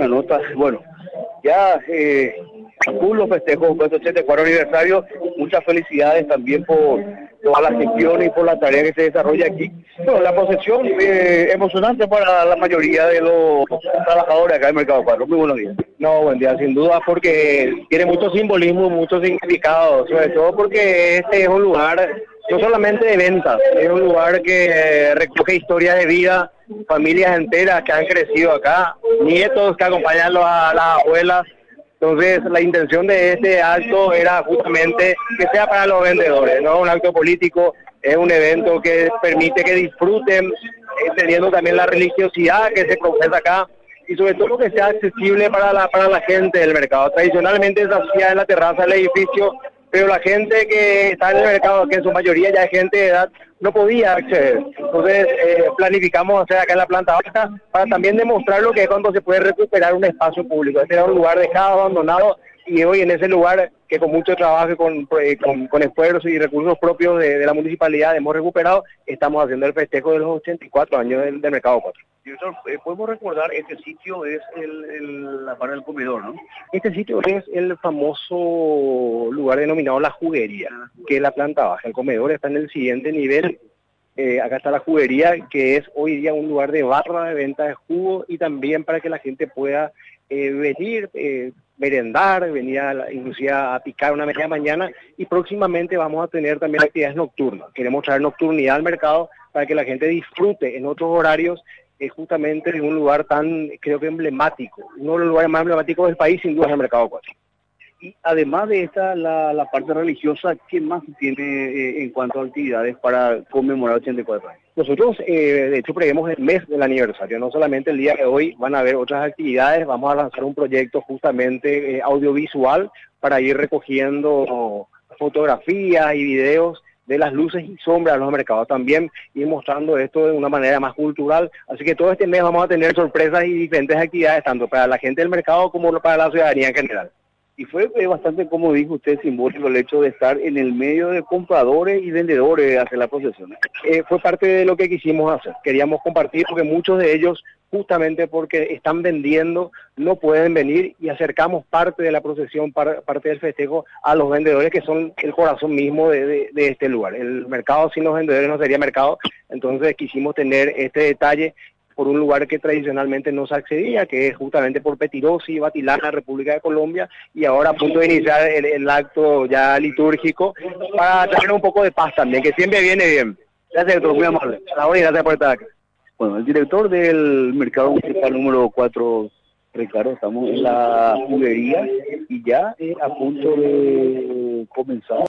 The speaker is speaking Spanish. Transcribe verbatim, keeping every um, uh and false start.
una nota. Bueno, ya eh, a full los festejos por este ochenta y cuatro aniversario. Muchas felicidades también por toda la gestión y por la tarea que se desarrolla aquí. Bueno, la procesión eh, emocionante para la mayoría de los trabajadores acá en Mercado Cuatro. Muy buenos días. No, buen día, sin duda, porque tiene mucho simbolismo, mucho significado, sobre todo porque este es un lugar no solamente de ventas, es un lugar que recoge historias de vida, familias enteras que han crecido acá, nietos que acompañan a las abuelas. Entonces, la intención de este acto era justamente que sea para los vendedores, no un acto político, es un evento que permite que disfruten, eh, teniendo también la religiosidad que se profesa acá, y sobre todo que sea accesible para la para la gente del mercado. Tradicionalmente se hacía en la terraza del edificio, pero la gente que está en el mercado, que en su mayoría ya es gente de edad, no podía acceder. Entonces eh, planificamos hacer acá en la planta baja para también demostrar lo que es cuando se puede recuperar un espacio público. Este era un lugar dejado, abandonado, y hoy en ese lugar que con mucho trabajo y con, con, con esfuerzos y recursos propios de, de la municipalidad hemos recuperado, estamos haciendo el festejo de los ochenta y cuatro años del, del Mercado Cuatro. Director, eh, podemos recordar, este sitio es el, el, la para del comedor, ¿no? Este sitio es el famoso lugar denominado La Juguería, que es la planta baja. El comedor está en el siguiente nivel. Eh, acá está la juguería, que es hoy día un lugar de barra de venta de jugo y también para que la gente pueda eh, venir, eh, merendar, venir a, inclusive a picar una media mañana, y próximamente vamos a tener también actividades nocturnas. Queremos traer nocturnidad al mercado para que la gente disfrute en otros horarios, eh, justamente de un lugar tan, creo que emblemático, uno de los lugares más emblemáticos del país, sin duda es el Mercado Cuatro. Y además de esta, la, la parte religiosa, ¿qué más tiene eh, en cuanto a actividades para conmemorar ochenta y cuatro años? Nosotros, eh, de hecho, preguemos el mes del aniversario, no solamente el día de hoy, van a haber otras actividades. Vamos a lanzar un proyecto justamente eh, audiovisual para ir recogiendo fotografías y videos de las luces y sombras de los mercados, también ir mostrando esto de una manera más cultural. Así que todo este mes vamos a tener sorpresas y diferentes actividades, tanto para la gente del mercado como para la ciudadanía en general. Y fue eh, bastante, como dijo usted, simbólico el hecho de estar en el medio de compradores y vendedores hacia la procesión. Eh, fue parte de lo que quisimos hacer. Queríamos compartir porque muchos de ellos, justamente porque están vendiendo, no pueden venir, y acercamos parte de la procesión, par, parte del festejo a los vendedores, que son el corazón mismo de, de, de este lugar. El mercado sin los vendedores no sería mercado, entonces quisimos tener este detalle por un lugar que tradicionalmente no se accedía, que es justamente por Petirosi, Batilana, República de Colombia, y ahora a punto de iniciar el, el acto ya litúrgico, para traer un poco de paz también, que siempre viene bien. Gracias, doctor, muy amable. Ahora, y gracias por estar acá. Bueno, el director del Mercado Municipal número cuatro, Ricardo, estamos en la juguería y ya eh, a punto de comenzar.